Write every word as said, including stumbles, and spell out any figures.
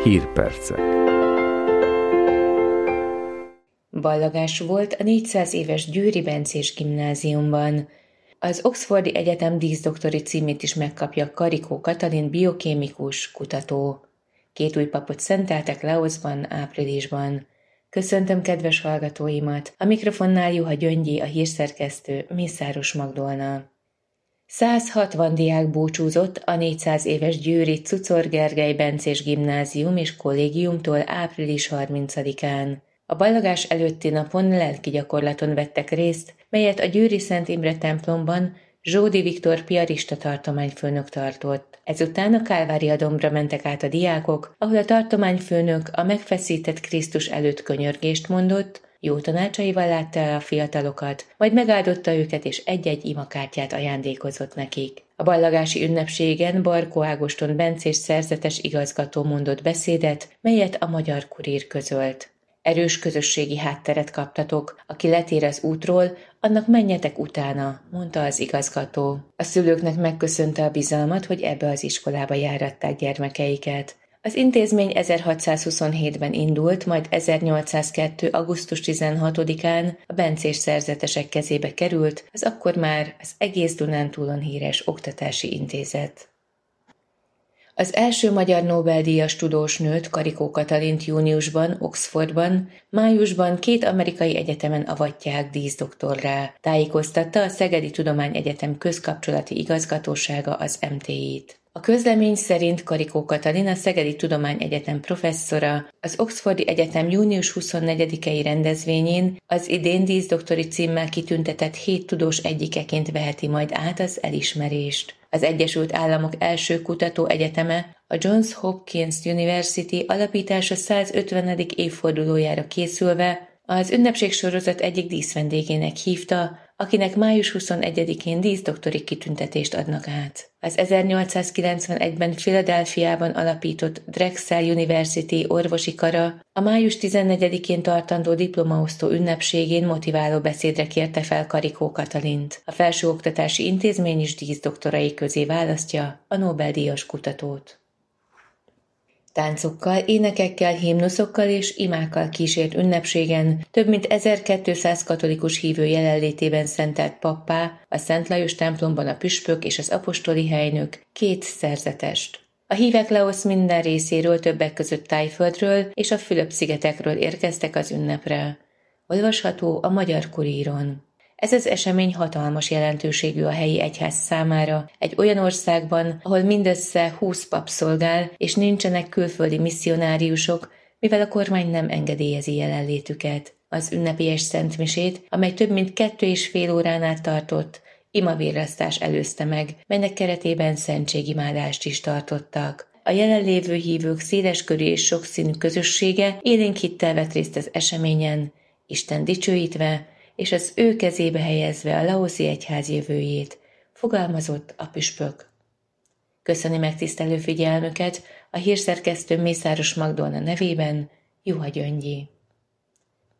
Hírpercek. Ballagás volt a négyszáz éves Győri Bencés Gimnáziumban. Az Oxfordi Egyetem díszdoktori címét is megkapja Karikó Katalin biokémikus kutató. Két új papot szenteltek Laoszban áprilisban. Köszöntöm kedves hallgatóimat, a mikrofonnál Juha Gyöngyi, a hírszerkesztő, Mészáros Magdolna. száz hatvan diák búcsúzott a négyszáz éves győri Czuczor Gergely Bencés Gimnázium és Kollégiumtól április harmincadikán. A ballagás előtti napon lelki gyakorlaton vettek részt, melyet a győri Szent Imre templomban Zsódi Viktor piarista tartományfőnök tartott. Ezután a Kálvária-dombra mentek át a diákok, ahol a tartományfőnök a megfeszített Krisztus előtt könyörgést mondott, jó tanácsaival látta el a fiatalokat, majd megáldotta őket és egy-egy imakártyát ajándékozott nekik. A ballagási ünnepségen Barkó Ágoston bencés szerzetes igazgató mondott beszédet, melyet a Magyar Kurír közölt. Erős közösségi hátteret kaptatok, aki letér az útról, annak menjetek utána, mondta az igazgató. A szülőknek megköszönte a bizalmat, hogy ebbe az iskolába járatták gyermekeiket. Az intézmény ezerhatszázhuszonhétben indult, majd ezernyolcszázkettő. augusztus tizenhatodikán a bencés szerzetesek kezébe került, az akkor már az egész Dunántúlon híres oktatási intézet. Az első magyar Nobel-díjas tudós nőt, Karikó Katalint júniusban, Oxfordban, májusban két amerikai egyetemen avatják díszdoktorrá, tájékoztatta a Szegedi Tudományegyetem közkapcsolati igazgatósága az em té í-t. A közlemény szerint Karikó Katalin, a Szegedi Tudományegyetem professzora, az Oxfordi Egyetem június huszonnegyedikei rendezvényén az idén díszdoktori címmel kitüntetett hét tudós egyikeként veheti majd át az elismerést. Az Egyesült Államok első kutatóegyeteme, a Johns Hopkins University alapítása százötvenedik évfordulójára készülve az ünnepségsorozat egyik díszvendégének hívta, akinek május huszonegyedikén díszdoktori kitüntetést adnak át. Az ezernyolcszázkilencvenegyben Philadelphiában alapított Drexel University orvosi kara a május tizennegyedikén tartandó diplomaosztó ünnepségén motiváló beszédre kérte fel Karikó Katalint. A felsőoktatási intézmény is díszdoktorai közé választja a Nobel-díjas kutatót. Táncokkal, énekekkel, himnuszokkal és imákkal kísért ünnepségen több mint ezerkétszáz katolikus hívő jelenlétében szentelt pappá a Szent Lajos templomban a püspök és az apostoli helynök két szerzetest. A hívek Laosz minden részéről, többek között Tájföldről és a Fülöp-szigetekről érkeztek az ünnepre. Olvasható a Magyar Kuríron. Ez az esemény hatalmas jelentőségű a helyi egyház számára, egy olyan országban, ahol mindössze húsz pap szolgál, és nincsenek külföldi misszionáriusok, mivel a kormány nem engedélyezi jelenlétüket. Az ünnepélyes szentmisét, amely több mint kettő és fél órán át tartott, imavérrasztás előzte meg, melynek keretében szentségimádást is tartottak. A jelenlévő hívők széleskörű és sokszínű közössége élénk hittel vett részt az eseményen, Isten dicsőítve, és az ő kezébe helyezve a laoszi egyház jövőjét, fogalmazott a püspök. Köszöni megtisztelő figyelmüket a hírszerkesztő Mészáros Magdolna nevében, Juha Gyöngyi.